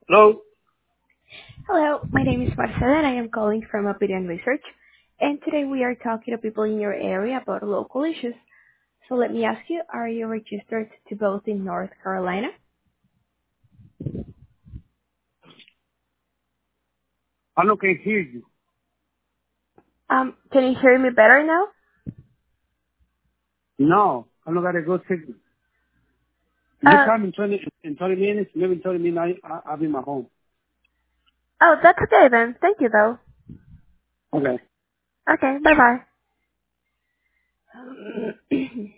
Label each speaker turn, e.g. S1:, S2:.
S1: Hello?
S2: Hello, my name is Marcela and I am calling from Opinion Research. And today we are talking to people in your area about local issues. So let me ask you, are you registered to vote in North Carolina?
S1: I don't can hear you.
S2: Can you hear me better now?
S1: No, I don't got a good signal. If you
S2: Uh,
S1: come in 20 minutes, maybe in 20 minutes, I'll be in my home.
S2: oh, that's okay then. Thank you though.
S1: Okay.
S2: Okay, bye bye.